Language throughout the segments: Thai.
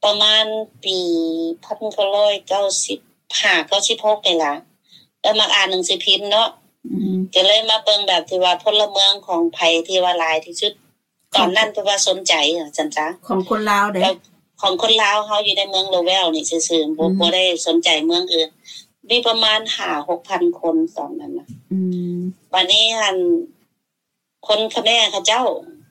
ประมาณปี1995-96นี่ล่ะแล้วมาอ่านหนังสือพิมพ์เนาะก็เลยมาเบิ่งแบบที่ว่าพลเมืองของไผที่ว่าหลายที่สุดตอนนั้นเพราะว่าสนใจจังจ้ะของคนลาวเด้ของคนลาวเฮาอยู่ในเมืองโลเวลนี่ซื่อๆบ่ได้สนใจเมืองอื่นมีประมาณ 5-6,000 คนตอนนั้นน่ะบัดนี้หั่นคนเขมรเขาเจ้า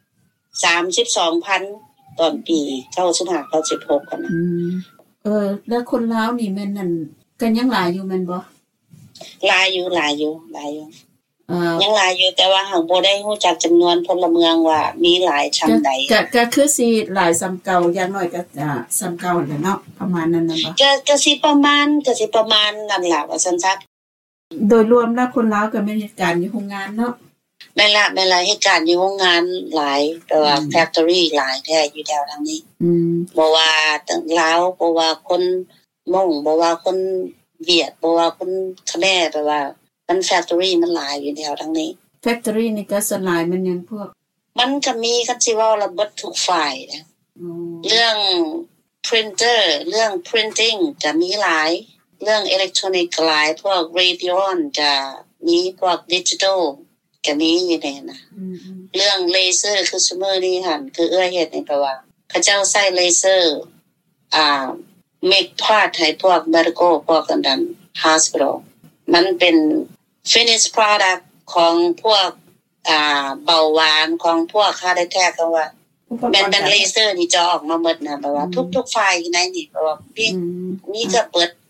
32,000 ตอนปี95-96กันน่ะแล้วคนลาวนี่แม่นนั่นก็ยังหลายอยู่แม่นบ่หลายอยู่ยังหลายอยู่แต่ว่าหังบ่ได้ฮู้จักจำนวนพลเมืองว่ามีหลายชั้นใดก็คือสิหลายซ้ำเก่าอย่างน้อยก็ซ้ำเก่าแหละเนาะประมาณนั้นน่ะบ่ก็สิประมาณนั่นล่ะว่าซั่นซะโดยรวมแล้วคนลาวก็มีเหตุการณ์อยู่โรงงานเนาะแม่นล่ะเหตุการณ์อยู่โรงงานหลายแต่ว่าแฟคทอรี่หลายแท้อยู่แถวทางนี้บ่ว่าลาวบ่ว่าคนมงบ่ว่าคนเวียดบ่ว่าคนเขมรแต่ว่ามันแฟคทอรี่มันหลายอยู่แถวทางนี้แฟคทอรี่นี่ก็ส่วนหลายมันยังพวกมันก็มีคันสิเว้าระเบิดทุกฝ่ายนะเรื่อง printer เรื่อง printing ก็มีหลายเรื่องอิเล็กทรอนิกส์หลายพวก Radeon ก็มีพวก Digital ก็มีอยู่ในน่ะเรื่องเลเซอร์คือซุมื้อนี้หั่นคือเอื้อเฮ็ดนี่แปลว่าเขาเจ้าใช้เลเซอร์make part ให้พวก medical พวกกันดัน hospital มันเป็น finished product ของพวกเบาหวานของพวกheart attack ก็ว่าเป็นเลเซอร์นี่จะออกมาหมดน่ะแปลว่าทุกๆฝ่ายในนี่แปลว่ามีก็เปิด